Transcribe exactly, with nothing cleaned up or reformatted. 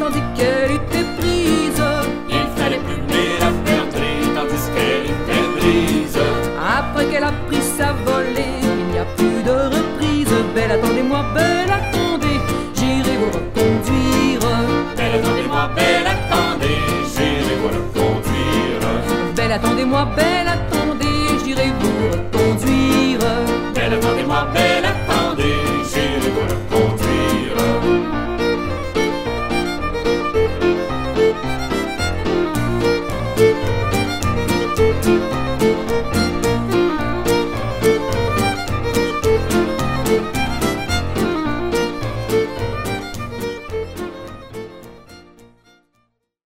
tandis qu'elle était prise. Il fallait plumer la perdrix tandis qu'elle était prise. Après qu'elle a pris sa volée, il n'y a plus de reprise. Belle, attendez-moi, belle, attendez, j'irai vous reconduire. Belle, attendez-moi, belle, attendez, j'irai vous reconduire. Belle, attendez-moi, belle,